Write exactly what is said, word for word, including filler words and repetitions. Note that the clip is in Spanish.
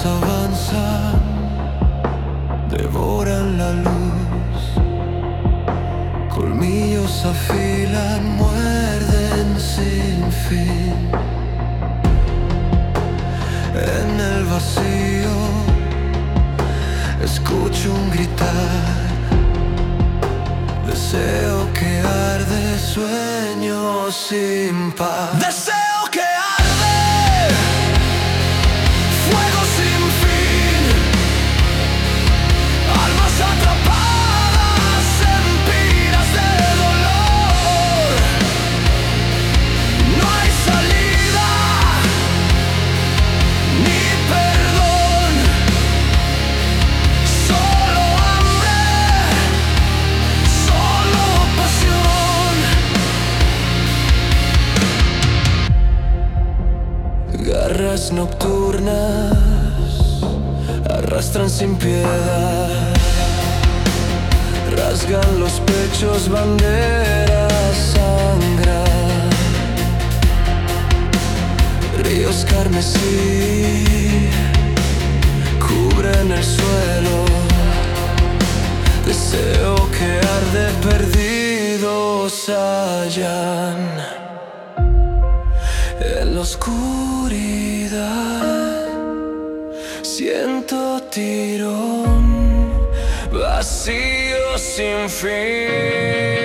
avanzan, devoran la luz, colmillos afilan, muerden sin fin. En el vacío escucho un gritar, deseo que arde, sueño sin paz. Deseo que arde, fuego sin fin, almas atrapadas en piras de dolor. No hay salida ni perdón, solo hambre, solo pasión. Garras nocturnas arrastran sin piedad, rasgan los pechos, banderas sangran. Ríos carmesí cubren el suelo, deseo que arde, perdidos hallan. En la oscuridad siento tirón, vacío sin fin.